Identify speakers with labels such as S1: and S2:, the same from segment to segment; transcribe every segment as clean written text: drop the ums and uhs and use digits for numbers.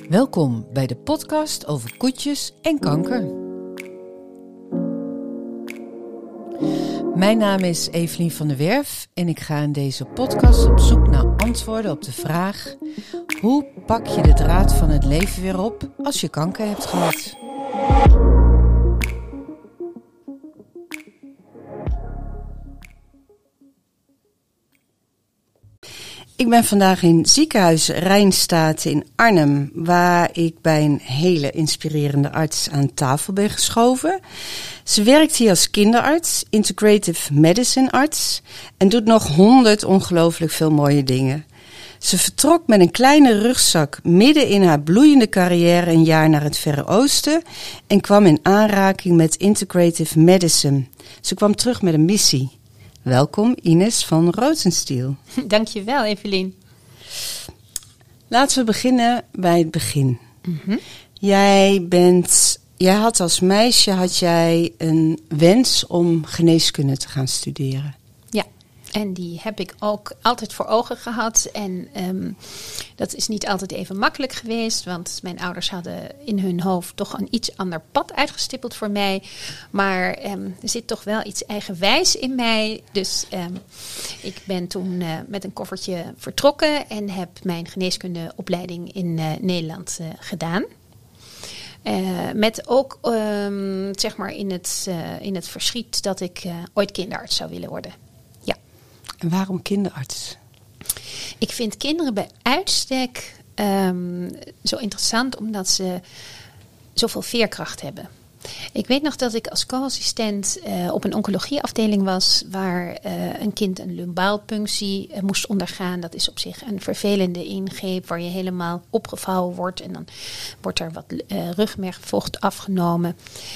S1: Welkom bij de podcast over koetjes en kanker. Mijn naam is Evelien van der Werf en ik ga in deze podcast op zoek naar antwoorden op de vraag: hoe pak je de draad van het leven weer op als je kanker hebt gehad? Ik ben vandaag in ziekenhuis Rijnstaten in Arnhem, waar ik bij een hele inspirerende arts aan tafel ben geschoven. Ze werkt hier als kinderarts, integrative medicine arts en doet nog 100 ongelooflijk veel mooie dingen. Ze vertrok met een kleine rugzak midden in haar bloeiende carrière een jaar naar het Verre Oosten en kwam in aanraking met integrative medicine. Ze kwam terug met een missie. Welkom Ines van Rosenstiel.
S2: Dankjewel Evelien.
S1: Laten we beginnen bij het begin.
S2: Mm-hmm.
S1: Jij had als meisje een wens om geneeskunde te gaan studeren.
S2: Ja, en die heb ik ook altijd voor ogen gehad. En dat is niet altijd even makkelijk geweest. Want mijn ouders hadden in hun hoofd toch een iets ander pad uitgestippeld voor mij. Maar er zit toch wel iets eigenwijs in mij. Dus ik ben toen met een koffertje vertrokken. En heb mijn geneeskundeopleiding in Nederland gedaan. Met ook zeg maar in het verschiet dat ik ooit kinderarts zou willen worden. Ja.
S1: En waarom kinderarts?
S2: Ik vind kinderen bij uitstek zo interessant omdat ze zoveel veerkracht hebben. Ik weet nog dat ik als co-assistent op een oncologieafdeling was waar een kind een lumbaalpunctie moest ondergaan. Dat is op zich een vervelende ingreep waar je helemaal opgevouwen wordt en dan wordt er wat rugmergvocht afgenomen.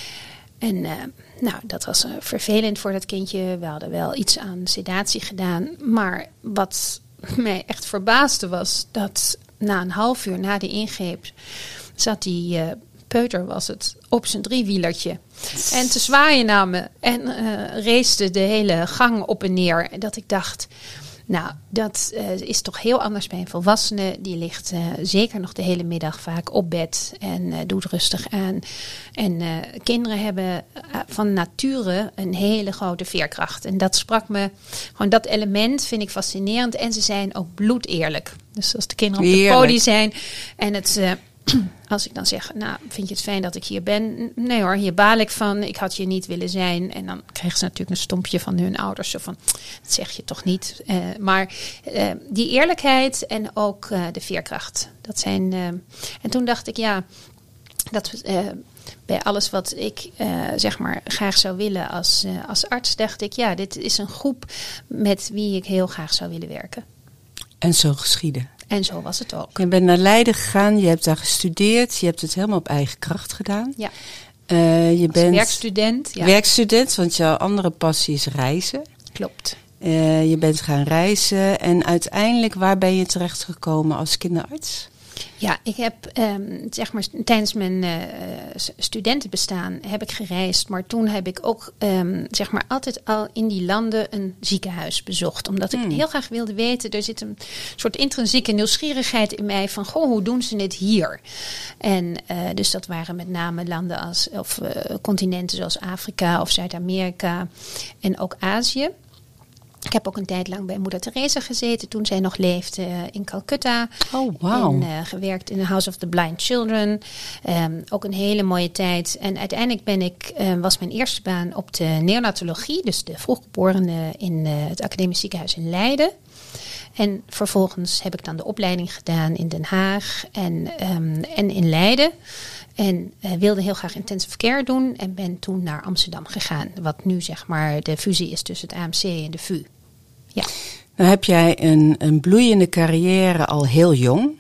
S2: En dat was vervelend voor dat kindje. We hadden wel iets aan sedatie gedaan, maar wat mij echt verbaasde was dat na een half uur na de ingreep zat die peuter was het op zijn driewielertje en te zwaaien naar me en race de hele gang op en neer. En dat ik dacht, nou, dat is toch heel anders bij een volwassene. Die ligt zeker nog de hele middag vaak op bed en doet rustig aan. En kinderen hebben van nature een hele grote veerkracht. En dat sprak me, gewoon dat element vind ik fascinerend. En ze zijn ook bloedeerlijk. Dus als de kinderen op de podium zijn en het... Als ik dan zeg, nou, vind je het fijn dat ik hier ben? Nee hoor, hier baal ik van. Ik had je niet willen zijn. En dan krijgen ze natuurlijk een stompje van hun ouders. Zo van, dat zeg je toch niet. Maar die eerlijkheid en ook de veerkracht. Dat zijn... en toen dacht ik, ja, dat bij alles wat ik zeg maar graag zou willen als arts, dacht ik, ja, dit is een groep met wie ik heel graag zou willen werken.
S1: En zo geschiedde.
S2: En zo was het ook.
S1: Je bent naar Leiden gegaan, je hebt daar gestudeerd, je hebt het helemaal op eigen kracht gedaan.
S2: Ja.
S1: Je bent
S2: werkstudent. Ja.
S1: Werkstudent, want jouw andere passie is reizen.
S2: Klopt.
S1: Je bent gaan reizen en uiteindelijk waar ben je terechtgekomen als kinderarts?
S2: Ja, ik heb zeg maar tijdens mijn studentenbestaan heb ik gereisd. Maar toen heb ik ook zeg maar altijd al in die landen een ziekenhuis bezocht. Omdat ik heel graag wilde weten, er zit een soort intrinsieke nieuwsgierigheid in mij van, goh, hoe doen ze het hier? En dus dat waren met name landen of continenten zoals Afrika of Zuid-Amerika en ook Azië. Ik heb ook een tijd lang bij Moeder Teresa gezeten toen zij nog leefde in Calcutta.
S1: Oh, wow.
S2: En gewerkt in de House of the Blind Children. Ook een hele mooie tijd. En uiteindelijk was mijn eerste baan op de neonatologie, dus de vroeggeborenen in het Academisch Ziekenhuis in Leiden. En vervolgens heb ik dan de opleiding gedaan in Den Haag en in Leiden. En wilde heel graag intensive care doen en ben toen naar Amsterdam gegaan. Wat nu zeg maar de fusie is tussen het AMC en de VU. Ja.
S1: Nou heb jij een bloeiende carrière al heel jong.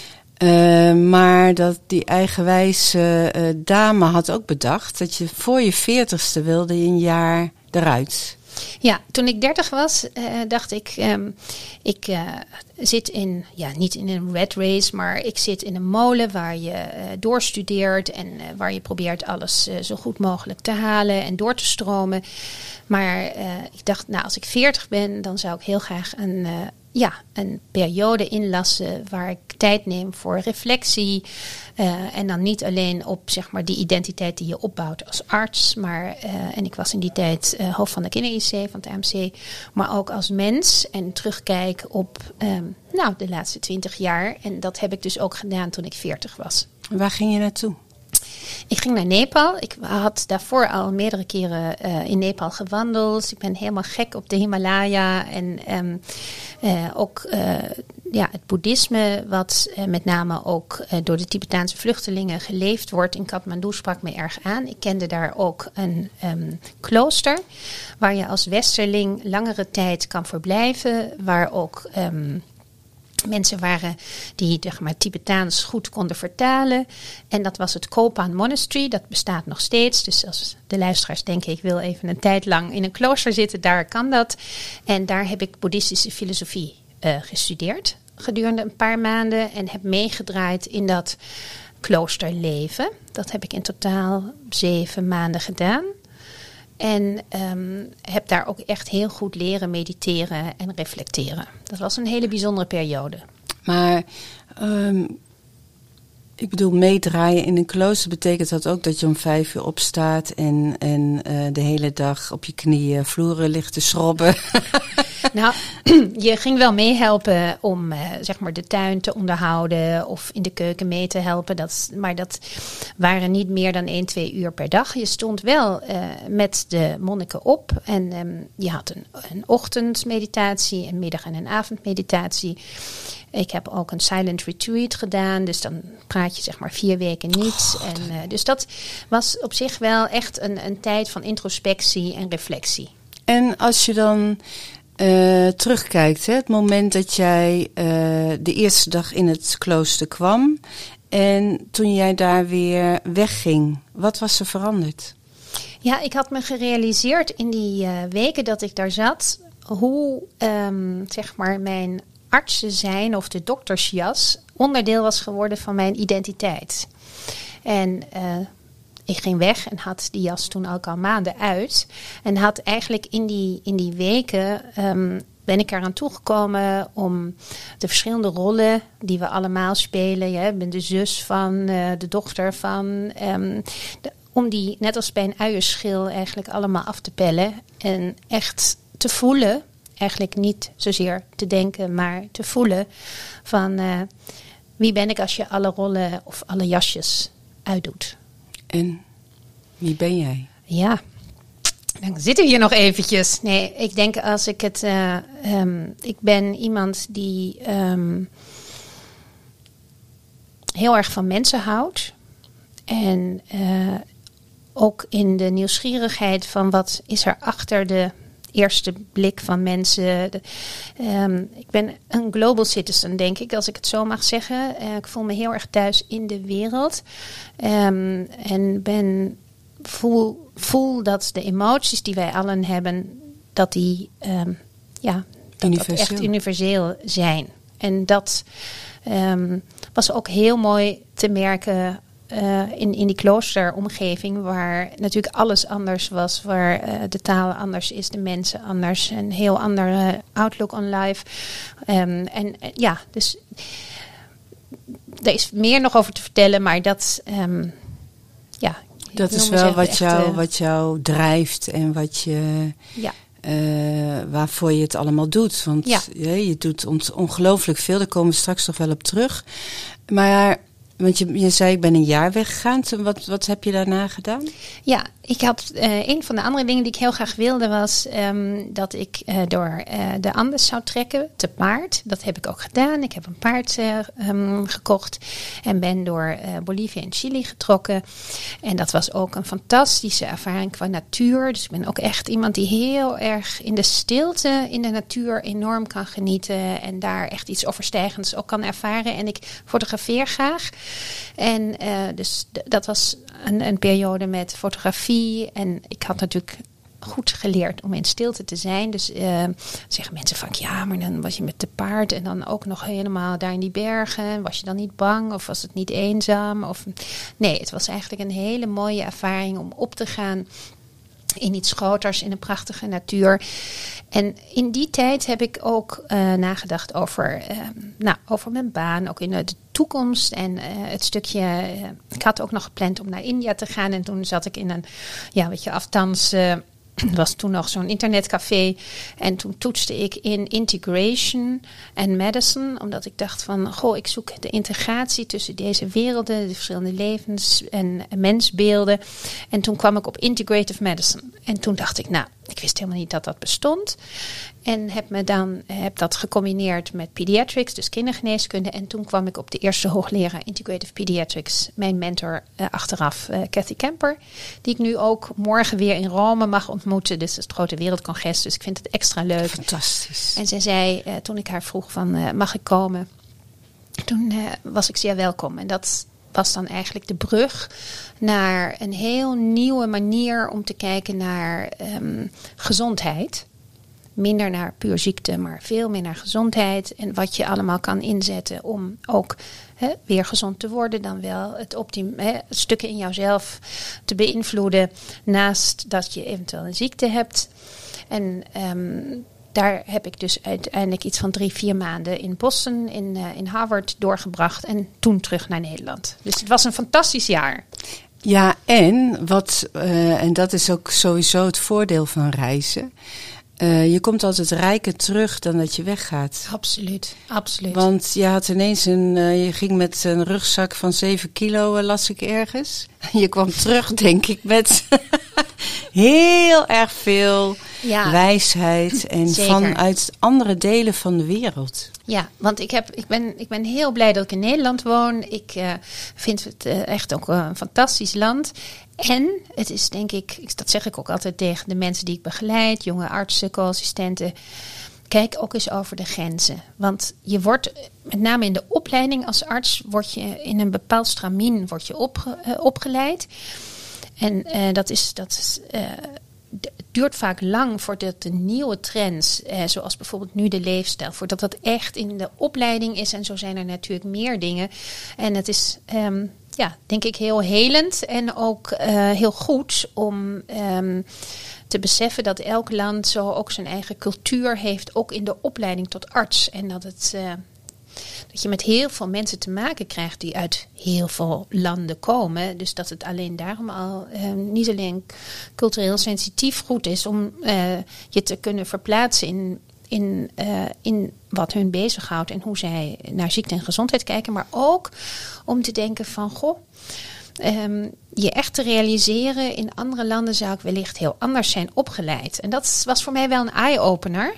S1: Maar dat die eigenwijze dame had ook bedacht dat je voor je 40ste wilde een jaar eruit.
S2: Ja, toen ik 30 was, dacht ik, ik zit in, niet in een rat race, maar ik zit in een molen waar je doorstudeert en waar je probeert alles zo goed mogelijk te halen en door te stromen. Maar ik dacht, nou, als ik 40 ben, dan zou ik heel graag een periode inlassen waar ik tijd neem voor reflectie. En dan niet alleen op zeg maar die identiteit die je opbouwt als arts. Maar, en ik was in die tijd hoofd van de kinder-IC, van het AMC. Maar ook als mens. En terugkijk op de laatste 20 jaar. En dat heb ik dus ook gedaan toen ik 40 was.
S1: Waar ging je naartoe?
S2: Ik ging naar Nepal. Ik had daarvoor al meerdere keren in Nepal gewandeld. Ik ben helemaal gek op de Himalaya. En ook het boeddhisme, wat met name ook door de Tibetaanse vluchtelingen geleefd wordt in Kathmandu, sprak me erg aan. Ik kende daar ook een klooster waar je als westerling langere tijd kan verblijven. Waar ook mensen waren die zeg maar, Tibetaans goed konden vertalen. En dat was het Kopan Monastery. Dat bestaat nog steeds. Dus als de luisteraars denken, ik wil even een tijd lang in een klooster zitten, daar kan dat. En daar heb ik boeddhistische filosofie gestudeerd gedurende een paar maanden. En heb meegedraaid in dat kloosterleven. Dat heb ik in totaal 7 maanden gedaan. En heb daar ook echt heel goed leren mediteren en reflecteren. Dat was een hele bijzondere periode.
S1: Maar ik bedoel, meedraaien in een klooster betekent dat ook dat je om 5 uur opstaat en de hele dag op je knieën vloeren ligt te schrobben.
S2: Nou, je ging wel meehelpen om zeg maar de tuin te onderhouden of in de keuken mee te helpen. Maar dat waren niet meer dan 1-2 uur per dag. Je stond wel met de monniken op en je had een ochtendmeditatie, een middag- en een avondmeditatie. Ik heb ook een silent retreat gedaan, dus dan praat je zeg maar 4 weken niet. Dus dat was op zich wel echt een tijd van introspectie en reflectie.
S1: En als je dan terugkijkt, het moment dat jij de eerste dag in het klooster kwam en toen jij daar weer wegging, wat was er veranderd?
S2: Ja, ik had me gerealiseerd in die weken dat ik daar zat, hoe zeg maar mijn artsen zijn of de doktersjas onderdeel was geworden van mijn identiteit. En ik ging weg en had die jas toen ook al maanden uit. En had eigenlijk in die weken ben ik eraan toegekomen om de verschillende rollen die we allemaal spelen. Ik ben de zus van, de dochter van. Om die, net als bij een uienschil, eigenlijk allemaal af te pellen. En echt te voelen. Eigenlijk niet zozeer te denken, maar te voelen van wie ben ik als je alle rollen of alle jasjes uitdoet.
S1: En wie ben jij?
S2: Ja, dan zitten we hier nog eventjes. Nee, ik denk als ik het... ik ben iemand die heel erg van mensen houdt. En ook in de nieuwsgierigheid van wat is er achter de eerste blik van mensen. Ik ben een global citizen, denk ik, als ik het zo mag zeggen. Ik voel me heel erg thuis in de wereld. En voel dat de emoties die wij allen hebben, dat die dat echt universeel zijn. En dat was ook heel mooi te merken in die kloosteromgeving, waar natuurlijk alles anders was, waar de taal anders is, de mensen anders, een heel andere outlook on life. Dus er is meer nog over te vertellen, maar dat
S1: is wel wat jou drijft en wat je waarvoor je het allemaal doet. Want je doet ongelooflijk veel, daar komen we straks nog wel op terug. Maar want je zei, ik ben een jaar weggegaan. Wat heb je daarna gedaan? Ja,
S2: ik had een van de andere dingen die ik heel graag wilde was dat ik door de Andes zou trekken te paard. Dat heb ik ook gedaan. Ik heb een paard gekocht en ben door Bolivia en Chili getrokken. En dat was ook een fantastische ervaring qua natuur. Dus ik ben ook echt iemand die heel erg in de stilte in de natuur enorm kan genieten. En daar echt iets overstijgends ook kan ervaren. En ik fotografeer graag. En dus dat was een periode met fotografie. En ik had natuurlijk goed geleerd om in stilte te zijn. Dus zeggen mensen van, ja, maar dan was je met te paard en dan ook nog helemaal daar in die bergen. Was je dan niet bang of was het niet eenzaam? Nee, het was eigenlijk een hele mooie ervaring om op te gaan in iets groters, in een prachtige natuur. En in die tijd heb ik ook nagedacht over mijn baan, ook in de toekomst. En het stukje, ik had ook nog gepland om naar India te gaan. En toen zat ik in een, afstands... was toen nog zo'n internetcafé. En toen toetste ik in integration en medicine. Omdat ik dacht van, ik zoek de integratie tussen deze werelden. De verschillende levens- en mensbeelden. En toen kwam ik op integrative medicine. En toen dacht ik, ik wist helemaal niet dat dat bestond. En heb dat gecombineerd met pediatrics, dus kindergeneeskunde. En toen kwam ik op de eerste hoogleraar Integrative Pediatrics. Mijn mentor achteraf, Cathy Kemper. Die ik nu ook morgen weer in Rome mag ontmoeten. Dus dat is het grote wereldcongres. Dus ik vind het extra leuk.
S1: Fantastisch.
S2: En zij zei, toen ik haar vroeg van, mag ik komen? Toen was ik zeer welkom. En dat was dan eigenlijk de brug naar een heel nieuwe manier om te kijken naar gezondheid. Minder naar puur ziekte, maar veel meer naar gezondheid. En wat je allemaal kan inzetten om ook weer gezond te worden. Dan wel het stukken in jouzelf te beïnvloeden. Naast dat je eventueel een ziekte hebt. En daar heb ik dus uiteindelijk iets van 3-4 maanden in Boston, in Harvard doorgebracht. En toen terug naar Nederland. Dus het was een fantastisch jaar.
S1: Ja, en dat is ook sowieso het voordeel van reizen. Je komt altijd rijker terug dan dat je weggaat.
S2: Absoluut, absoluut.
S1: Want je had ineens je ging met een rugzak van 7 kilo, las ik ergens. Je kwam terug, denk ik, met heel erg veel wijsheid. En vanuit andere delen van de wereld. Ja, want
S2: ik ben heel blij dat ik in Nederland woon. Ik vind het echt ook een fantastisch land. En het is, denk ik, dat zeg ik ook altijd tegen de mensen die ik begeleid, jonge artsen, co-assistenten. Kijk ook eens over de grenzen. Want je wordt, met name in de opleiding als arts, word je in een bepaald stramien opgeleid. En het duurt vaak lang voordat de nieuwe trends, zoals bijvoorbeeld nu de leefstijl, voordat dat echt in de opleiding is. En zo zijn er natuurlijk meer dingen. En het is, denk ik, heel helend en ook heel goed om te beseffen dat elk land zo ook zijn eigen cultuur heeft, ook in de opleiding tot arts. En dat je met heel veel mensen te maken krijgt die uit heel veel landen komen. Dus dat het alleen daarom al niet alleen cultureel sensitief goed is om je te kunnen verplaatsen in wat hun bezighoudt en hoe zij naar ziekte en gezondheid kijken. Maar ook om te denken van, je echt te realiseren, in andere landen zou ik wellicht heel anders zijn opgeleid. En dat was voor mij wel een eye-opener.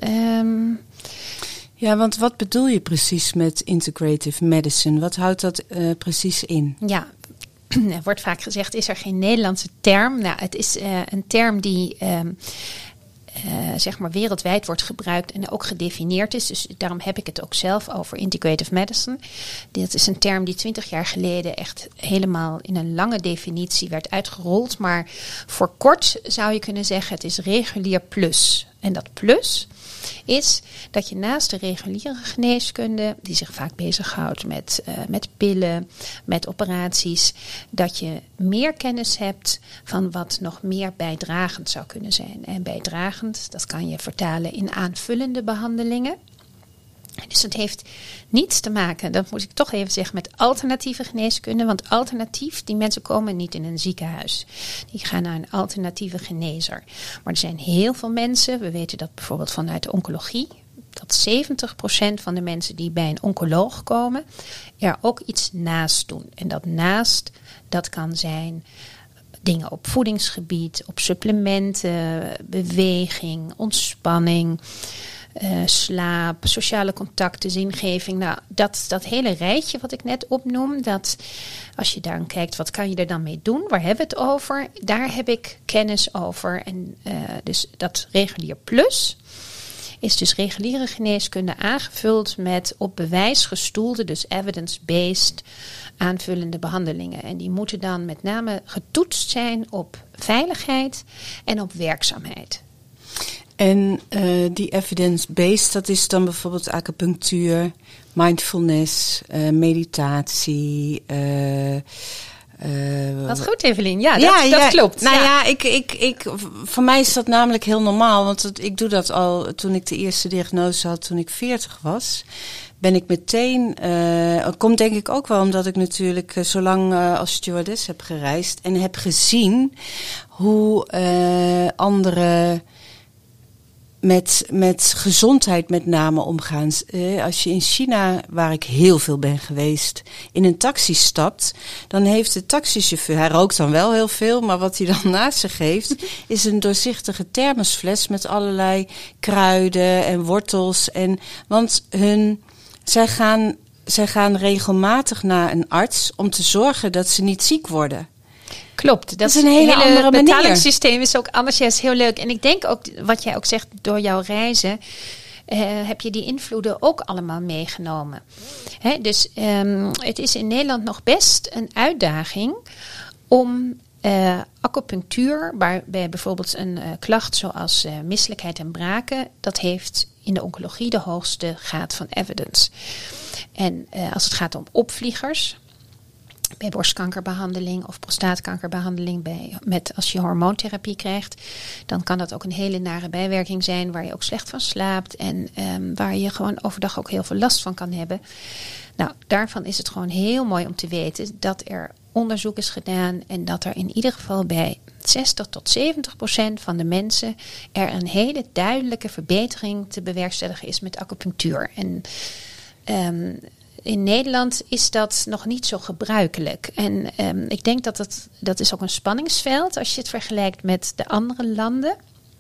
S1: Ja, want wat bedoel je precies met integrative medicine? Wat houdt dat precies in?
S2: Ja, er wordt vaak gezegd, is er geen Nederlandse term? Nou, het is een term die zeg maar wereldwijd wordt gebruikt en ook gedefinieerd is. Dus daarom heb ik het ook zelf over integrative medicine. Dit is een term die 20 jaar geleden echt helemaal in een lange definitie werd uitgerold. Maar voor kort zou je kunnen zeggen, het is regulier plus. En dat plus is dat je naast de reguliere geneeskunde, die zich vaak bezighoudt met pillen, met operaties, dat je meer kennis hebt van wat nog meer bijdragend zou kunnen zijn. En bijdragend, dat kan je vertalen in aanvullende behandelingen. Dus het heeft niets te maken, dat moet ik toch even zeggen, met alternatieve geneeskunde. Want alternatief, die mensen komen niet in een ziekenhuis. Die gaan naar een alternatieve genezer. Maar er zijn heel veel mensen, we weten dat bijvoorbeeld vanuit de oncologie, dat 70% van de mensen die bij een oncoloog komen, er ook iets naast doen. En dat naast, dat kan zijn dingen op voedingsgebied, op supplementen, beweging, ontspanning, slaap, sociale contacten, zingeving. Nou, dat hele rijtje wat ik net opnoem, dat als je daar kijkt, wat kan je er dan mee doen? Waar hebben we het over? Daar heb ik kennis over. En dus dat regulier plus is dus reguliere geneeskunde aangevuld met op bewijs gestoelde, dus evidence-based aanvullende behandelingen. En die moeten dan met name getoetst zijn op veiligheid en op werkzaamheid.
S1: En die evidence-based, dat is dan bijvoorbeeld acupunctuur, mindfulness, meditatie,
S2: Wat goed, Evelien. Ja, dat klopt.
S1: Nou voor mij is dat namelijk heel normaal. Want ik doe dat al toen ik de eerste diagnose had, toen ik 40 was. Ben ik meteen, komt denk ik ook wel omdat ik natuurlijk zo lang als stewardess heb gereisd. En heb gezien hoe anderen met gezondheid met name omgaan. Als je in China, waar ik heel veel ben geweest, in een taxi stapt, dan heeft de taxichauffeur, hij rookt dan wel heel veel, maar wat hij dan naast zich heeft, is een doorzichtige thermosfles met allerlei kruiden en wortels. Want zij gaan regelmatig naar een arts om te zorgen dat ze niet ziek worden.
S2: Klopt, dat is een hele andere manier. Het betalingssysteem is ook anders. Ja, is heel leuk. En ik denk ook, wat jij ook zegt, door jouw reizen heb je die invloeden ook allemaal meegenomen. Dus het is in Nederland nog best een uitdaging om acupunctuur, bij bijvoorbeeld een klacht zoals misselijkheid en braken, dat heeft in de oncologie de hoogste graad van evidence. En als het gaat om opvliegers, bij borstkankerbehandeling of prostaatkankerbehandeling, als je hormoontherapie krijgt, dan kan dat ook een hele nare bijwerking zijn waar je ook slecht van slaapt en waar je gewoon overdag ook heel veel last van kan hebben. Nou, daarvan is het gewoon heel mooi om te weten dat er onderzoek is gedaan en dat er in ieder geval bij 60-70% van de mensen er een hele duidelijke verbetering te bewerkstelligen is met acupunctuur. En in Nederland is dat nog niet zo gebruikelijk. En ik denk dat is ook een spanningsveld als je het vergelijkt met de andere landen.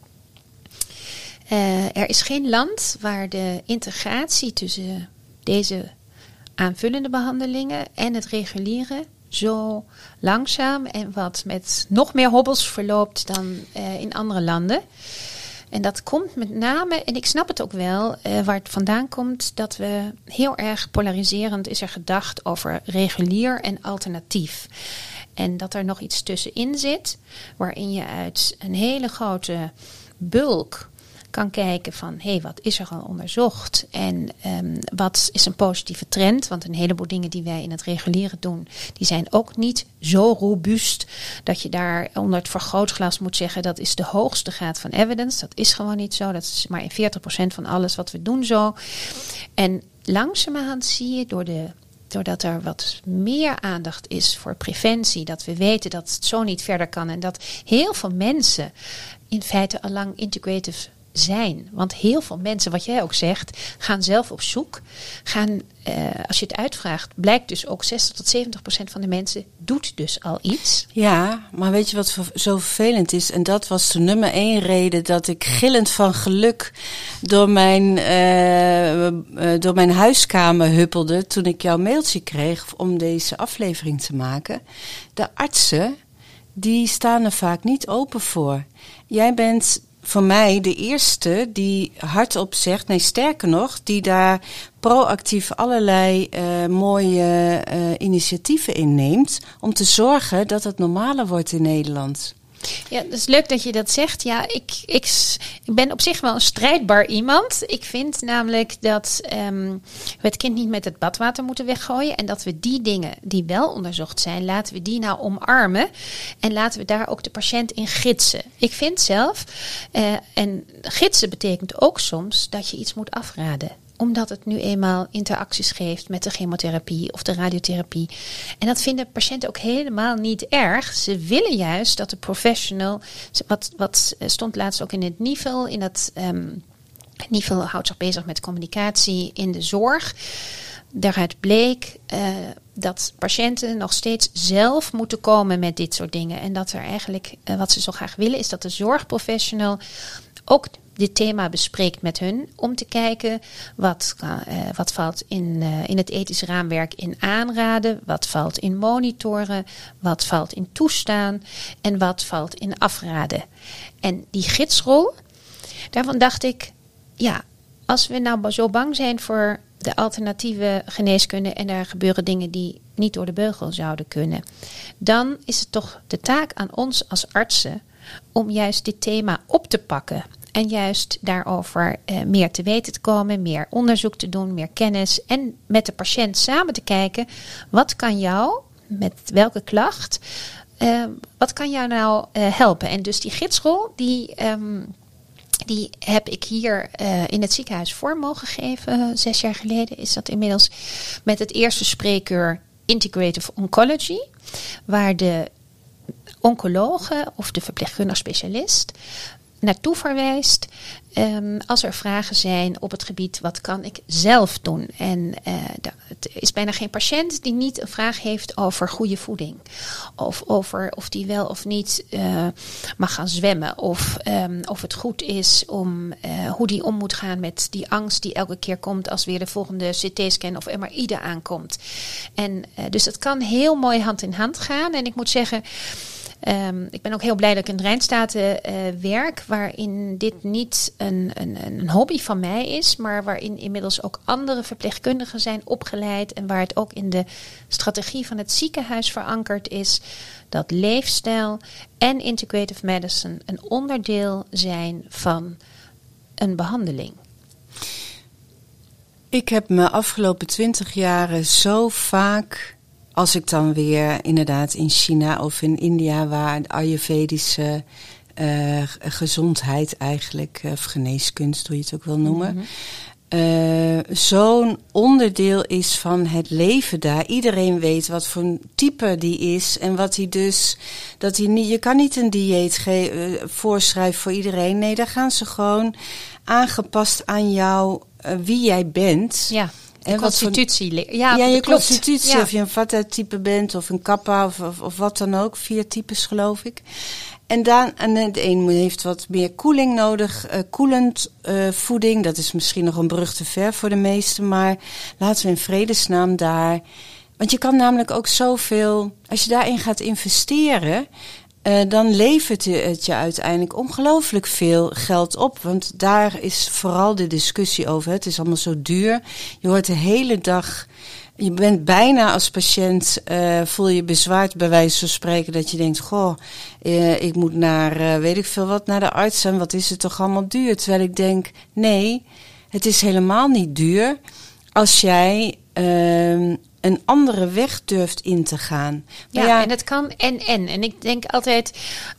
S2: Er is geen land waar de integratie tussen deze aanvullende behandelingen en het reguliere zo langzaam en wat met nog meer hobbels verloopt dan in andere landen. En dat komt met name, en ik snap het ook wel, waar het vandaan komt, dat we heel erg polariserend is er gedacht over regulier en alternatief. En dat er nog iets tussenin zit, waarin je uit een hele grote bulk kan kijken van, wat is er al onderzocht en wat is een positieve trend? Want een heleboel dingen die wij in het reguliere doen, die zijn ook niet zo robuust dat je daar onder het vergrootglas moet zeggen, dat is de hoogste graad van evidence. Dat is gewoon niet zo. Dat is maar in 40% van alles wat we doen zo. En langzamerhand zie je doordat er wat meer aandacht is voor preventie, dat we weten dat het zo niet verder kan en dat heel veel mensen in feite allang integrative zijn. Want heel veel mensen, wat jij ook zegt, gaan zelf op zoek. Als je het uitvraagt, blijkt dus ook 60-70% van de mensen doet dus al iets. Ja, maar weet je wat zo vervelend is? En dat was de nummer 1 reden dat ik gillend van geluk door mijn huiskamer huppelde toen ik jouw mailtje kreeg om deze aflevering te maken. De artsen, die staan er vaak niet open voor. Jij bent voor mij de eerste die hardop zegt, nee sterker nog, die daar proactief allerlei mooie initiatieven in neemt om te zorgen dat het normaler wordt in Nederland. Ja, het is leuk dat je dat zegt. Ja, ik ben op zich wel een strijdbaar iemand. Ik vind namelijk dat we het kind niet met het badwater moeten weggooien. En dat we die dingen die wel onderzocht zijn, laten we die nou omarmen. En laten we daar ook de patiënt in gidsen. Ik vind zelf, en gidsen betekent ook soms dat je iets moet afraden. Omdat het nu eenmaal interacties geeft met de chemotherapie of de radiotherapie. En dat vinden patiënten ook helemaal niet erg. Ze willen juist dat de professional, wat stond laatst ook in het NIVEL, NIVEL houdt zich bezig met communicatie in de zorg. Daaruit bleek dat patiënten nog steeds zelf moeten komen met dit soort dingen. En dat er eigenlijk, wat ze zo graag willen, is dat de zorgprofessional ook dit thema bespreekt met hun, om te kijken wat valt in het ethisch raamwerk in aanraden, wat valt in monitoren, wat valt in toestaan en wat valt in afraden. En die gidsrol, daarvan dacht ik, ja, als we nou zo bang zijn voor de alternatieve geneeskunde en er gebeuren dingen die niet door de beugel zouden kunnen, dan is het toch de taak aan ons als artsen om juist dit thema op te pakken. En juist daarover meer te weten te komen, meer onderzoek te doen, meer kennis. En met de patiënt samen te kijken, wat kan jou met welke klacht. Wat kan jou nou helpen? En dus die gidsrol, die heb ik hier in het ziekenhuis vorm mogen geven. 6 jaar geleden is dat inmiddels, met het eerste spreekuur Integrative Oncology, waar de oncologe of de verpleegkundig specialist naartoe verwijst als er vragen zijn op het gebied wat kan ik zelf doen. En het is bijna geen patiënt die niet een vraag heeft over goede voeding. Of over of die wel of niet mag gaan zwemmen. Of het goed is om hoe die om moet gaan met die angst die elke keer komt als weer de volgende CT-scan of MRI aankomt. En dus het kan heel mooi hand in hand gaan. En ik moet zeggen, ik ben ook heel blij dat ik in de Rijnstaten werk, waarin dit niet een hobby van mij is, maar waarin inmiddels ook andere verpleegkundigen zijn opgeleid en waar het ook in de strategie van het ziekenhuis verankerd is dat leefstijl en integrative medicine een onderdeel zijn van een behandeling.
S1: Ik heb me afgelopen 20 jaren zo vaak, als ik dan weer inderdaad in China of in India, waar de Ayurvedische gezondheid eigenlijk, of geneeskunst, hoe je het ook wil noemen, zo'n onderdeel is van het leven daar. Iedereen weet wat voor type die is en wat hij dus, dat hij niet, je kan niet een dieet voorschrijven voor iedereen. Nee, daar gaan ze gewoon aangepast aan jou, wie jij bent.
S2: Ja. De constitutie.
S1: Ja, je
S2: klopt.
S1: constitutie. Ja. Of je een Vata-type bent of een Kappa of wat dan ook. 4 types geloof ik. En de een heeft wat meer koeling nodig. Koelend voeding. Dat is misschien nog een brug te ver voor de meesten. Maar laten we in vredesnaam daar. Want je kan namelijk ook zoveel. Als je daarin gaat investeren, dan levert het je uiteindelijk ongelooflijk veel geld op. Want daar is vooral de discussie over. Het is allemaal zo duur. Je hoort de hele dag. Je bent bijna als patiënt, voel je bezwaard bij wijze van spreken, dat je denkt, goh, ik moet naar, weet ik veel wat, naar de arts en wat is het toch allemaal duur? Terwijl ik denk, nee, het is helemaal niet duur als jij een andere weg durft in te gaan. Maar
S2: ja, en het kan en ik denk altijd,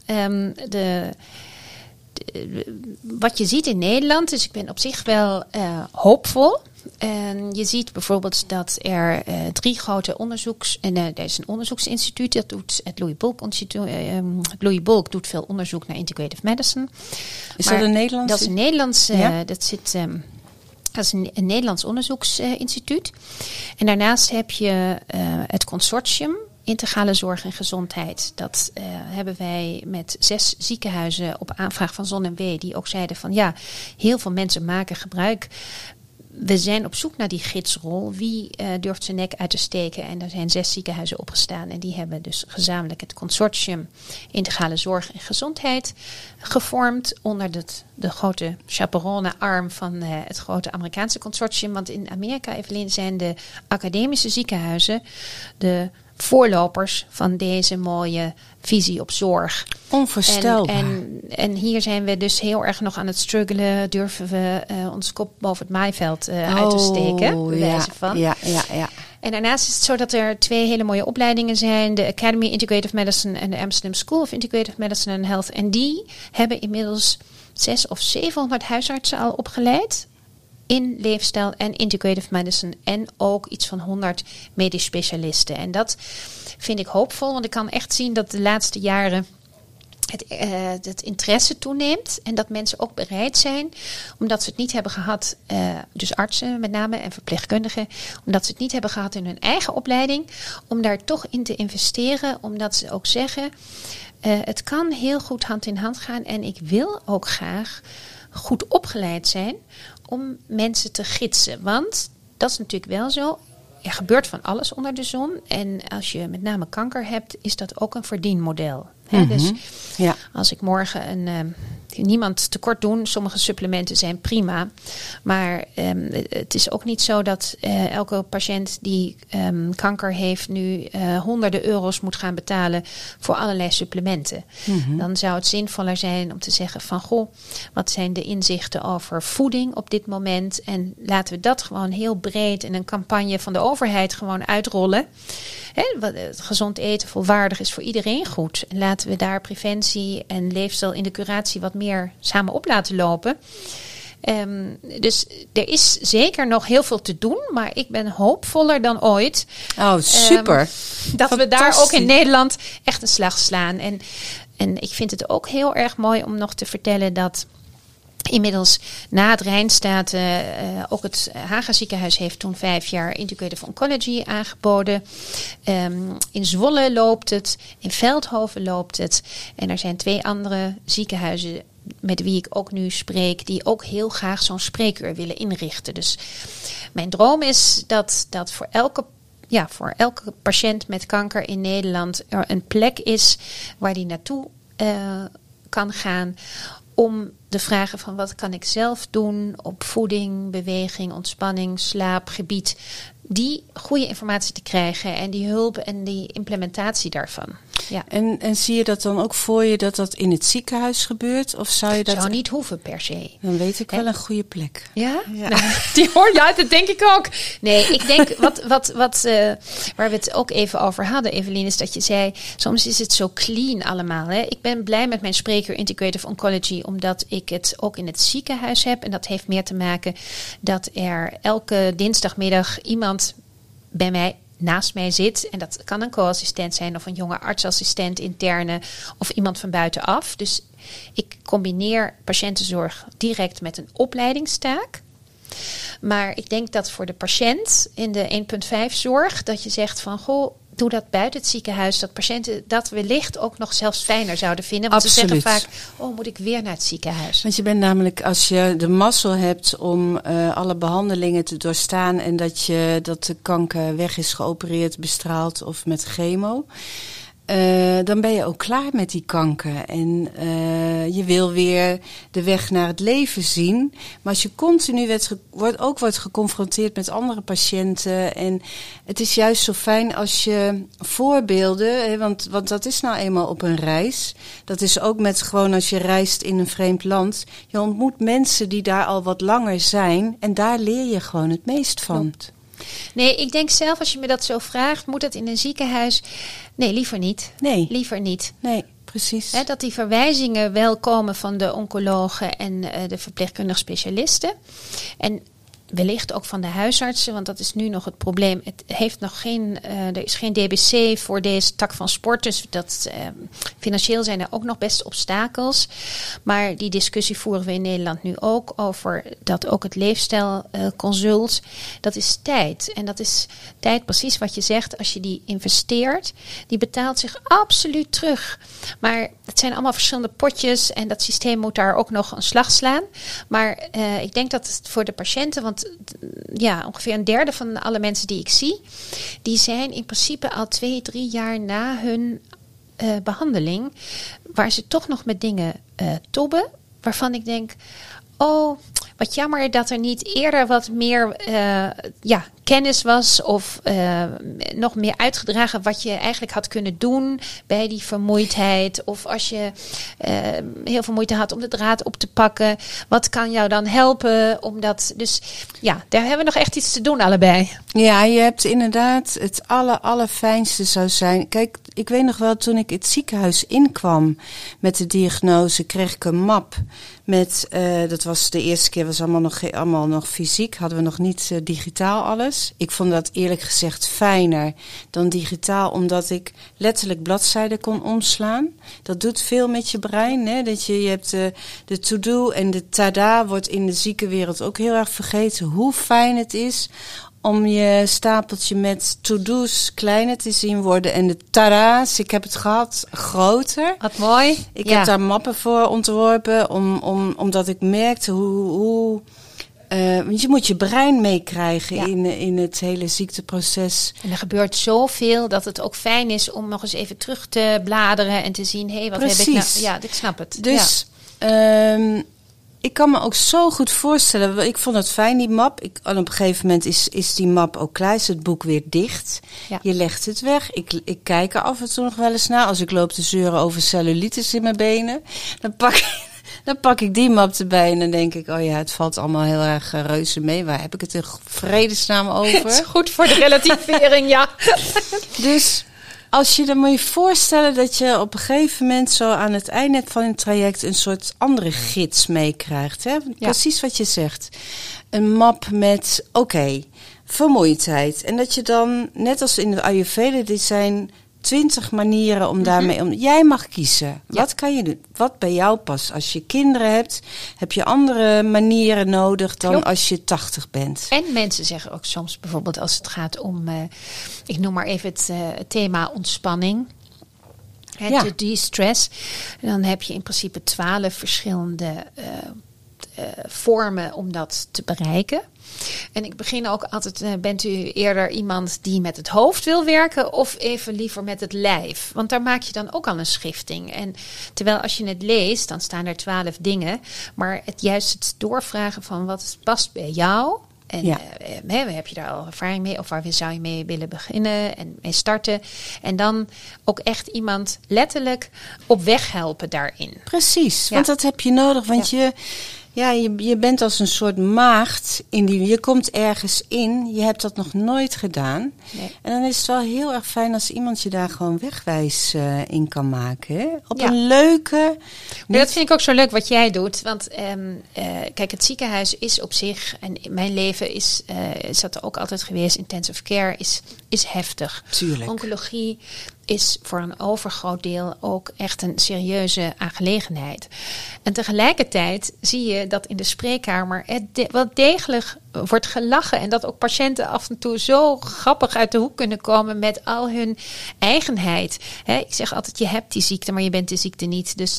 S2: wat je ziet in Nederland, dus ik ben op zich wel hoopvol. En je ziet bijvoorbeeld dat er 3 grote er is een onderzoeksinstituut, dat doet het Louis Bolk Instituut. Louis Bolk doet veel onderzoek naar integrative medicine.
S1: Is dat een Nederlands?
S2: Dat is een Nederlands, dat is een Nederlands onderzoeksinstituut. En daarnaast heb je het consortium Integrale Zorg en Gezondheid. Dat hebben wij met 6 ziekenhuizen op aanvraag van Zon en W, die ook zeiden van ja, heel veel mensen maken gebruik. We zijn op zoek naar die gidsrol. Wie durft zijn nek uit te steken? En er zijn 6 ziekenhuizen opgestaan. En die hebben dus gezamenlijk het consortium Integrale Zorg en Gezondheid gevormd. Onder de grote chaperone-arm van het grote Amerikaanse consortium. Want in Amerika, Evelien, zijn de academische ziekenhuizen de voorlopers van deze mooie visie op zorg.
S1: Onvoorstelbaar.
S2: En hier zijn we dus heel erg nog aan het struggelen. Durven we ons kop boven het maaiveld uit te steken? Bewijzen van.
S1: Ja.
S2: En daarnaast is het zo dat er 2 hele mooie opleidingen zijn. De Academy Integrative Medicine en de Amsterdam School of Integrative Medicine and Health. En die hebben inmiddels 600 of 700 huisartsen al opgeleid in leefstijl en integrative medicine. En ook iets van 100 medisch specialisten. En dat vind ik hoopvol. Want ik kan echt zien dat de laatste jaren het interesse toeneemt. En dat mensen ook bereid zijn, omdat ze het niet hebben gehad, dus artsen met name en verpleegkundigen, omdat ze het niet hebben gehad in hun eigen opleiding, om daar toch in te investeren. Omdat ze ook zeggen, het kan heel goed hand in hand gaan. En ik wil ook graag goed opgeleid zijn om mensen te gidsen. Want dat is natuurlijk wel zo. Er gebeurt van alles onder de zon. En als je met name kanker hebt, is dat ook een verdienmodel. Dus als ik morgen niemand tekort doen, sommige supplementen zijn prima. Maar het is ook niet zo dat elke patiënt die kanker heeft nu honderden euro's moet gaan betalen voor allerlei supplementen. Dan zou het zinvoller zijn om te zeggen van goh, wat zijn de inzichten over voeding op dit moment? En laten we dat gewoon heel breed in een campagne van de overheid gewoon uitrollen. het gezond eten volwaardig is voor iedereen goed. En laten we daar preventie en leefstijl in de curatie wat meer samen op laten lopen. Dus er is zeker nog heel veel te doen, maar ik ben hoopvoller dan ooit.
S1: Oh, super.
S2: Dat we daar ook in Nederland echt een slag slaan. En ik vind het ook heel erg mooi om nog te vertellen dat inmiddels na het Rijnstaat ook het Haga ziekenhuis heeft toen 5 jaar Integrative Oncology aangeboden. In Zwolle loopt het, in Veldhoven loopt het. En er zijn 2 andere ziekenhuizen met wie ik ook nu spreek, die ook heel graag zo'n spreekuur willen inrichten. Dus mijn droom is dat voor elke patiënt met kanker in Nederland er een plek is waar die naartoe kan gaan om de vragen van wat kan ik zelf doen op voeding, beweging, ontspanning, slaapgebied, die goede informatie te krijgen en die hulp en die implementatie daarvan. Ja.
S1: En zie je dat dan ook voor je dat in het ziekenhuis gebeurt? Of zou je dat
S2: zou niet hoeven per se.
S1: Dan weet ik wel een goede plek.
S2: Ja? Nou, die hoor je uit, dat denk ik ook. Nee, ik denk waar we het ook even over hadden, Evelien, is dat je zei, soms is het zo clean allemaal. Hè? Ik ben blij met mijn spreker Integrative Oncology, omdat ik het ook in het ziekenhuis heb. En dat heeft meer te maken dat er elke dinsdagmiddag iemand bij mij naast mij zit. En dat kan een co-assistent zijn of een jonge artsassistent interne of iemand van buitenaf. Dus ik combineer patiëntenzorg direct met een opleidingstaak. Maar ik denk dat voor de patiënt in de 1.5 zorg dat je zegt van goh, doe dat buiten het ziekenhuis. Dat patiënten dat wellicht ook nog zelfs fijner zouden vinden. Want
S1: Absoluut.
S2: Ze zeggen vaak, moet ik weer naar het ziekenhuis.
S1: Want je bent namelijk, als je de mazzel hebt om alle behandelingen te doorstaan en dat de kanker weg is geopereerd, bestraald of met chemo, dan ben je ook klaar met die kanker. En je wil weer de weg naar het leven zien. Maar als je continu wordt geconfronteerd met andere patiënten. En het is juist zo fijn als je voorbeelden, want dat is nou eenmaal op een reis. Dat is ook met gewoon als je reist in een vreemd land. Je ontmoet mensen die daar al wat langer zijn. En daar leer je gewoon het meest van.
S2: Klopt. Nee, ik denk zelf als je me dat zo vraagt, moet het in een ziekenhuis? Nee, liever niet.
S1: Nee.
S2: Liever niet.
S1: Nee, precies.
S2: Dat die verwijzingen wel komen van de oncologen en de verpleegkundige specialisten. En wellicht ook van de huisartsen, want dat is nu nog het probleem. Het heeft nog er is geen DBC voor deze tak van sport. Dus financieel zijn er ook nog best obstakels. Maar die discussie voeren we in Nederland nu ook over dat ook het leefstijlconsult. Dat is tijd. En dat is tijd precies wat je zegt. Als je die investeert, die betaalt zich absoluut terug. Maar het zijn allemaal verschillende potjes en dat systeem moet daar ook nog een slag slaan. Maar ik denk dat het voor de patiënten, want ongeveer een derde van alle mensen die ik zie, die zijn in principe al 2-3 jaar na hun behandeling, waar ze toch nog met dingen tobben, waarvan ik denk, wat jammer dat er niet eerder wat meer kennis was of nog meer uitgedragen wat je eigenlijk had kunnen doen bij die vermoeidheid. Of als je heel veel moeite had om de draad op te pakken. Wat kan jou dan helpen? Dus daar hebben we nog echt iets te doen allebei.
S1: Ja, je hebt inderdaad het allerfijnste zou zijn. Kijk, ik weet nog wel toen ik het ziekenhuis inkwam met de diagnose, kreeg ik een map met, dat was de eerste keer, was allemaal nog fysiek, hadden we nog niet digitaal alles. Ik vond dat eerlijk gezegd fijner dan digitaal, omdat ik letterlijk bladzijden kon omslaan. Dat doet veel met je brein, hè? Dat je hebt de to-do en de tada wordt in de ziekenwereld ook heel erg vergeten. Hoe fijn het is om je stapeltje met to-do's kleiner te zien worden en de tada's, ik heb het gehad, groter.
S2: Wat mooi.
S1: Ik heb daar mappen voor ontworpen, omdat ik merkte hoe want je moet je brein meekrijgen in het hele ziekteproces.
S2: En er gebeurt zoveel dat het ook fijn is om nog eens even terug te bladeren en te zien, wat
S1: Precies.
S2: heb ik nou? Ja, ik snap het.
S1: Dus ik kan me ook zo goed voorstellen. Ik vond het fijn, die map. En op een gegeven moment is die map ook klaar. Is het boek weer dicht. Ja. Je legt het weg. Ik kijk er af en toe nog wel eens naar. Als ik loop te zeuren over cellulitis in mijn benen, dan Dan pak ik die map erbij en dan denk ik, oh ja, het valt allemaal heel erg reuze mee. Waar heb ik het in vredesnaam over?
S2: Het is goed voor de relativering, ja.
S1: Dus dan moet je voorstellen dat je op een gegeven moment zo aan het einde van een traject een soort andere gids meekrijgt. Hè? Precies wat je zegt. Een map met, vermoeidheid. En dat je dan, net als in de Ayurveda, dit zijn 20 manieren om daarmee om. Jij mag kiezen. Wat kan je doen? Wat bij jou past? Als je kinderen hebt, heb je andere manieren nodig dan als je 80 bent.
S2: En mensen zeggen ook soms bijvoorbeeld als het gaat om, ik noem maar even het thema ontspanning. De de-stress. En dan heb je in principe 12 verschillende vormen om dat te bereiken. En ik begin ook altijd, bent u eerder iemand die met het hoofd wil werken of even liever met het lijf? Want daar maak je dan ook al een schifting. En terwijl als je het leest, dan staan er 12 dingen. Maar het doorvragen van wat past bij jou. En heb je daar al ervaring mee? Of waar zou je mee willen beginnen en mee starten? En dan ook echt iemand letterlijk op weg helpen daarin.
S1: Precies, want dat heb je nodig. Want je bent als een soort maagd. Je komt ergens in. Je hebt dat nog nooit gedaan. Nee. En dan is het wel heel erg fijn als iemand je daar gewoon wegwijs in kan maken. Hè? Op een leuke...
S2: Maar dat vind ik ook zo leuk wat jij doet. Want kijk, het ziekenhuis is op zich... En mijn leven is dat ook altijd geweest. Intensive care is heftig.
S1: Tuurlijk.
S2: Oncologie is voor een overgroot deel ook echt een serieuze aangelegenheid. En tegelijkertijd zie je dat in de spreekkamer wel degelijk wordt gelachen. En dat ook patiënten af en toe zo grappig uit de hoek kunnen komen met al hun eigenheid. Ik zeg altijd, je hebt die ziekte, maar je bent de ziekte niet. Dus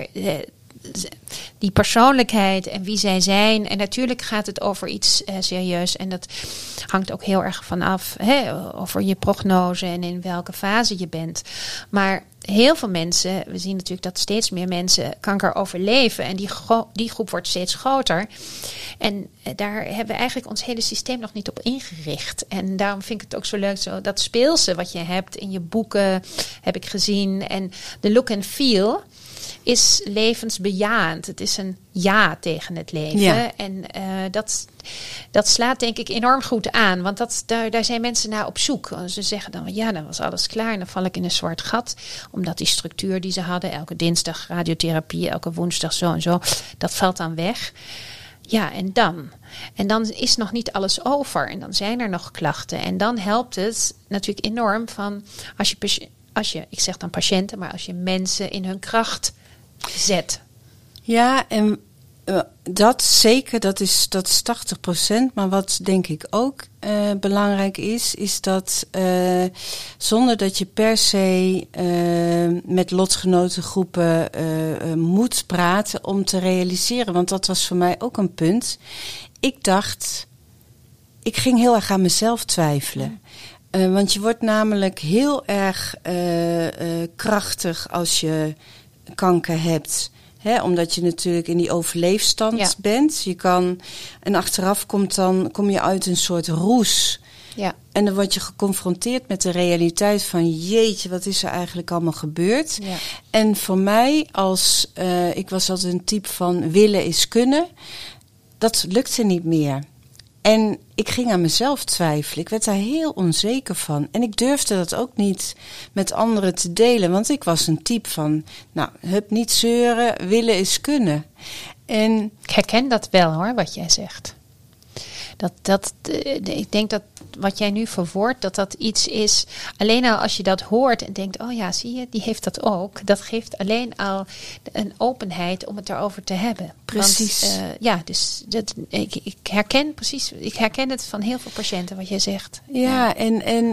S2: die persoonlijkheid en wie zij zijn. En natuurlijk gaat het over iets serieus. En dat hangt ook heel erg vanaf over je prognose en in welke fase je bent. Maar heel veel mensen, we zien natuurlijk dat steeds meer mensen kanker overleven. En die groep wordt steeds groter. En daar hebben we eigenlijk ons hele systeem nog niet op ingericht. En daarom vind ik het ook zo leuk, dat speelse wat je hebt in je boeken, heb ik gezien. En de look and feel is levensbejaand. Het is een ja tegen het leven. Ja. En dat slaat denk ik enorm goed aan. Want daar zijn mensen naar op zoek. Ze zeggen dan, dan was alles klaar. En dan val ik in een zwart gat. Omdat die structuur die ze hadden, elke dinsdag radiotherapie, elke woensdag zo en zo, dat valt dan weg. Ja, en dan? En dan is nog niet alles over. En dan zijn er nog klachten. En dan helpt het natuurlijk enorm van als je, ik zeg dan patiënten, maar als je mensen in hun kracht zet. Ja, en
S1: dat zeker, dat is 80%. Maar wat denk ik ook belangrijk is dat zonder dat je per se met lotgenotengroepen moet praten om te realiseren. Want dat was voor mij ook een punt. Ik ging heel erg aan mezelf twijfelen. Want je wordt namelijk heel erg krachtig als je kanker hebt. Omdat je natuurlijk in die overleefstand bent. En achteraf kom je uit een soort roes. Ja. En dan word je geconfronteerd met de realiteit van jeetje, wat is er eigenlijk allemaal gebeurd? Ja. En voor mij, ik was altijd een type van willen is kunnen. Dat lukte niet meer. En ik ging aan mezelf twijfelen. Ik werd daar heel onzeker van. En ik durfde dat ook niet met anderen te delen. Want ik was een type van, niet zeuren, willen is kunnen. En
S2: ik herken dat wel hoor, wat jij zegt. Ik denk dat wat jij nu verwoordt, dat iets is. Alleen al als je dat hoort en denkt, oh ja, zie je, die heeft dat ook. Dat geeft alleen al een openheid om het erover te hebben.
S1: Precies.
S2: Want, dus ik herken precies. Ik herken het van heel veel patiënten wat jij zegt.
S1: Ja. En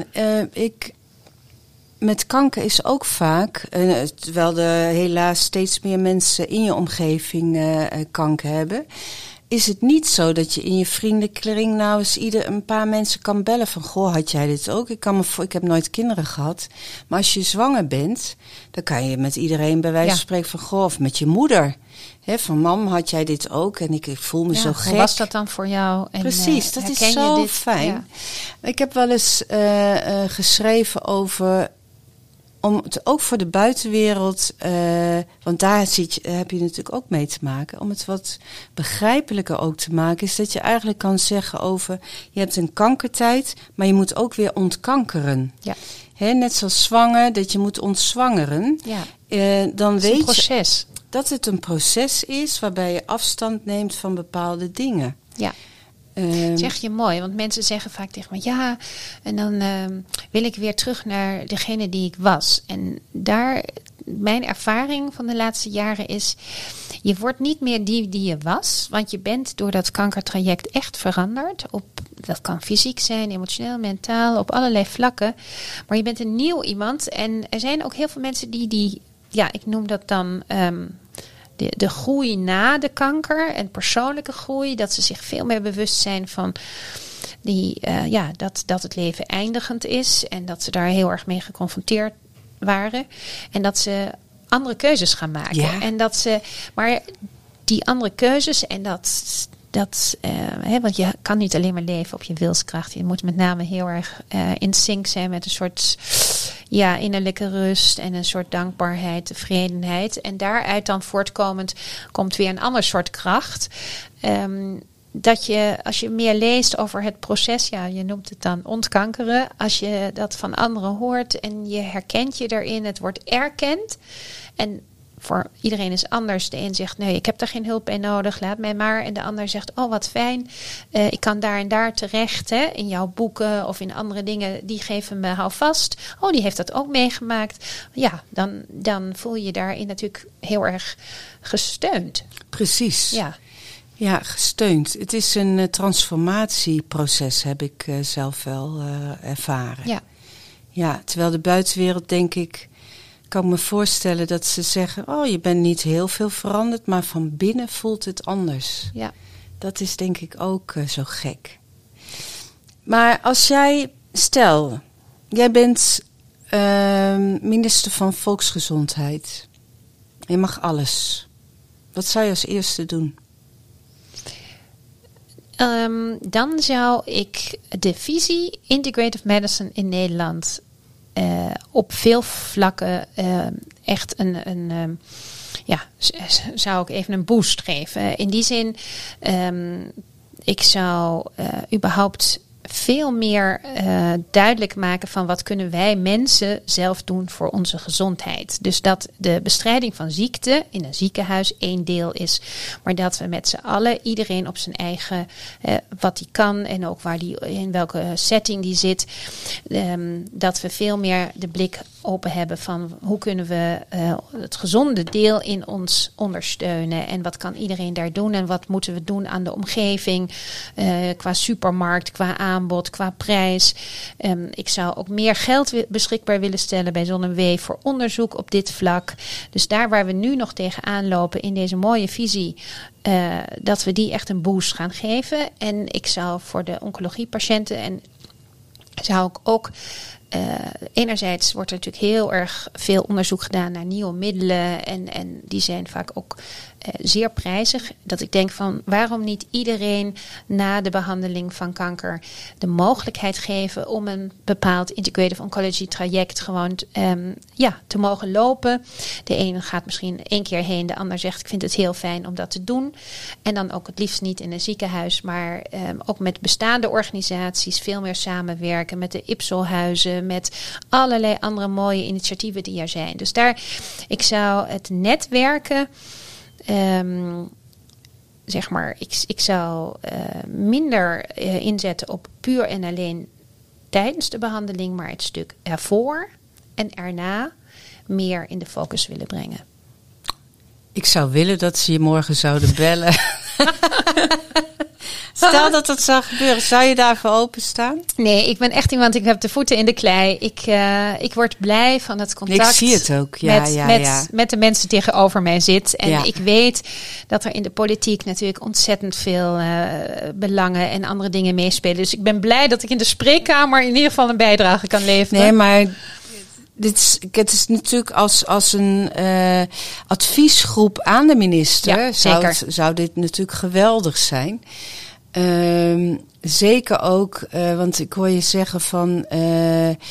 S1: met kanker is ook vaak, terwijl er helaas steeds meer mensen in je omgeving kanker hebben, is het niet zo dat je in je vriendenkring nou eens een paar mensen kan bellen van, goh, had jij dit ook? Ik heb nooit kinderen gehad. Maar als je zwanger bent, dan kan je met iedereen bij wijze van spreken van, goh, of met je moeder. Van mam, had jij dit ook? En ik voel me zo gek.
S2: Hoe was dat dan voor jou? En,
S1: precies, dat is zo fijn. Ja. Ik heb wel eens geschreven over om het ook voor de buitenwereld, want daar heb je natuurlijk ook mee te maken, om het wat begrijpelijker ook te maken, is dat je eigenlijk kan zeggen over, je hebt een kankertijd, maar je moet ook weer ontkankeren.
S2: Ja.
S1: Net zoals zwanger, dat je moet ontzwangeren.
S2: Ja.
S1: Dan weet
S2: een proces.
S1: je dat het een proces is waarbij je afstand neemt van bepaalde dingen.
S2: Ja. Dat zeg je mooi, want mensen zeggen vaak tegen me, ja, en dan wil ik weer terug naar degene die ik was. En daar, mijn ervaring van de laatste jaren is, je wordt niet meer die je was, want je bent door dat kankertraject echt veranderd. Dat kan fysiek zijn, emotioneel, mentaal, op allerlei vlakken. Maar je bent een nieuw iemand en er zijn ook heel veel mensen die ik noem dat dan de groei na de kanker en persoonlijke groei, dat ze zich veel meer bewust zijn van dat het leven eindigend is en dat ze daar heel erg mee geconfronteerd waren en dat ze andere keuzes gaan maken. Ja. En maar die andere keuzes en want je kan niet alleen maar leven op je wilskracht. Je moet met name heel erg in sync zijn met een soort innerlijke rust en een soort dankbaarheid, tevredenheid. En daaruit dan voortkomend komt weer een ander soort kracht. Dat je, als je meer leest over het proces, je noemt het dan ontkankeren. Als je dat van anderen hoort en je herkent je daarin, het wordt erkend. En voor iedereen is anders. De een zegt, nee, ik heb daar geen hulp bij nodig, laat mij maar. En de ander zegt, oh wat fijn, ik kan daar en daar terecht. Hè, in jouw boeken of in andere dingen, die geven me houvast. Oh, die heeft dat ook meegemaakt. Ja, dan voel je je daarin natuurlijk heel erg gesteund.
S1: Precies.
S2: Ja.
S1: Ja, gesteund. Het is een transformatieproces, heb ik zelf wel ervaren.
S2: Ja.
S1: Ja, terwijl de buitenwereld, denk ik, kan me voorstellen dat ze zeggen, oh, je bent niet heel veel veranderd, maar van binnen voelt het anders.
S2: Ja.
S1: Dat is denk ik ook zo gek. Maar als jij, stel, jij bent minister van Volksgezondheid. Je mag alles. Wat zou je als eerste doen?
S2: Dan zou ik de visie Integrative Medicine in Nederland op veel vlakken echt zou ik even een boost geven. In die zin, ik zou überhaupt veel meer duidelijk maken van wat kunnen wij mensen zelf doen voor onze gezondheid. Dus dat de bestrijding van ziekte in een ziekenhuis één deel is. Maar dat we met z'n allen, iedereen op zijn eigen, wat hij kan en ook in welke setting die zit. Dat we veel meer de blik open hebben van hoe kunnen we het gezonde deel in ons ondersteunen. En wat kan iedereen daar doen en wat moeten we doen aan de omgeving. Qua supermarkt, qua aanbod, qua prijs. Ik zou ook meer geld beschikbaar willen stellen bij ZonneW voor onderzoek op dit vlak. Dus daar waar we nu nog tegenaan lopen in deze mooie visie, dat we die echt een boost gaan geven. En ik zou voor de oncologiepatiënten en zou ik ook enerzijds wordt er natuurlijk heel erg veel onderzoek gedaan naar nieuwe middelen en die zijn vaak ook zeer prijzig. Dat ik denk van waarom niet iedereen na de behandeling van kanker de mogelijkheid geven om een bepaald integrative oncology traject gewoon te mogen lopen. De ene gaat misschien 1 keer heen, de ander zegt ik vind het heel fijn om dat te doen. En dan ook het liefst niet in een ziekenhuis, maar ook met bestaande organisaties veel meer samenwerken met de IPSO-huizen, met allerlei andere mooie initiatieven die er zijn. Dus ik zou het netwerken, ik zou minder inzetten op puur en alleen tijdens de behandeling, maar het stuk ervoor en erna meer in de focus willen brengen. Ik
S1: zou willen dat ze je morgen zouden bellen. Stel dat dat zou gebeuren, zou je daarvoor openstaan? Nee, ik ben echt iemand, ik heb de voeten in de klei. Ik word blij van het contact. Ik zie het ook, met de mensen tegenover mij zit. En ik weet dat er in de politiek natuurlijk ontzettend veel belangen en andere dingen meespelen. Dus ik ben blij dat ik in de spreekkamer in ieder geval een bijdrage kan leveren. Nee, maar het is natuurlijk als een adviesgroep aan de minister. Ja, zou dit natuurlijk geweldig zijn. Zeker ook, want ik hoor je zeggen van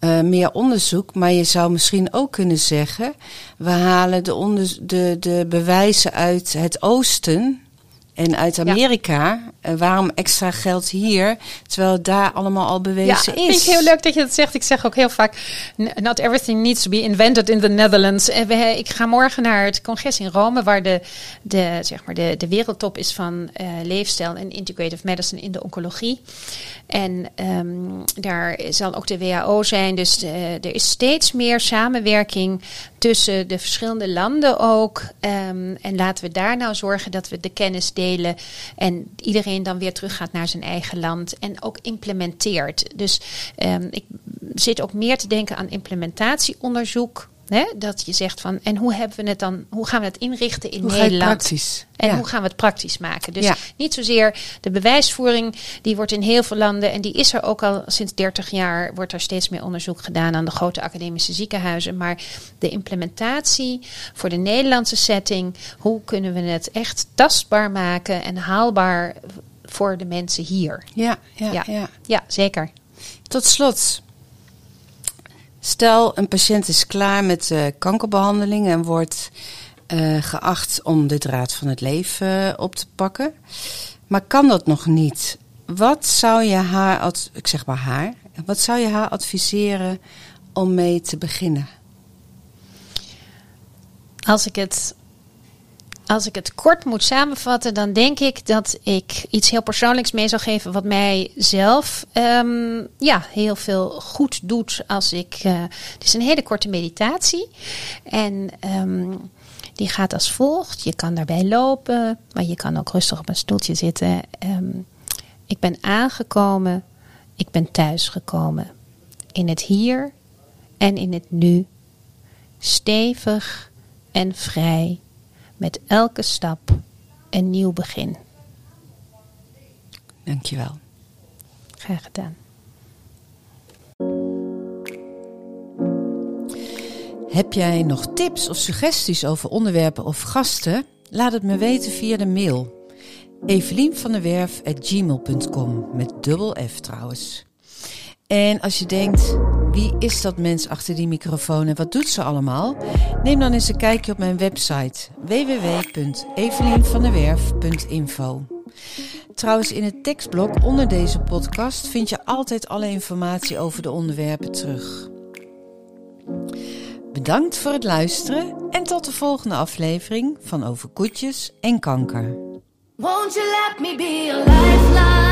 S1: meer onderzoek. Maar je zou misschien ook kunnen zeggen, we halen de bewijzen uit het oosten en uit Amerika. Waarom extra geld hier, terwijl het daar allemaal al bewezen is?
S2: Ja, vind ik heel leuk dat je dat zegt. Ik zeg ook heel vaak, not everything needs to be invented in the Netherlands. Ik ga morgen naar het congres in Rome, waar de wereldtop is van leefstijl en integrative medicine in de oncologie. En daar zal ook de WHO zijn. Dus er is steeds meer samenwerking tussen de verschillende landen ook. En laten we daar nou zorgen dat we de kennis delen en iedereen dan weer terug gaat naar zijn eigen land en ook implementeert. Dus ik zit ook meer te denken aan implementatieonderzoek. Hè? Dat je zegt van, en hoe gaan we het inrichten in Nederland?
S1: Praktisch?
S2: En hoe gaan we het praktisch maken? Dus niet zozeer de bewijsvoering, die wordt in heel veel landen, en die is er ook al sinds 30 jaar, wordt er steeds meer onderzoek gedaan aan de grote academische ziekenhuizen. Maar de implementatie voor de Nederlandse setting, hoe kunnen we het echt tastbaar maken en haalbaar voor de mensen hier? Ja, zeker.
S1: Tot slot. Stel, een patiënt is klaar met kankerbehandeling en wordt geacht om de draad van het leven op te pakken. Maar kan dat nog niet? Wat zou je haar adviseren om mee te beginnen?
S2: Als ik het kort moet samenvatten, dan denk ik dat ik iets heel persoonlijks mee zal geven wat mij zelf heel veel goed doet als ik. Het is een hele korte meditatie en die gaat als volgt. Je kan daarbij lopen, maar je kan ook rustig op een stoeltje zitten. Ik ben aangekomen, ik ben thuisgekomen. In het hier en in het nu. Stevig en vrij. Met elke stap een nieuw begin.
S1: Dankjewel.
S2: Graag gedaan.
S1: Heb jij nog tips of suggesties over onderwerpen of gasten? Laat het me weten via de mail. evelienvandewerf@gmail.com met dubbel F trouwens. En als je denkt, wie is dat mens achter die microfoon en wat doet ze allemaal? Neem dan eens een kijkje op mijn website www.evelienvandewerf.info. Trouwens, in het tekstblok onder deze podcast vind je altijd alle informatie over de onderwerpen terug. Bedankt voor het luisteren en tot de volgende aflevering van Over Koetjes en Kanker.
S3: Won't you let me be a lifeline?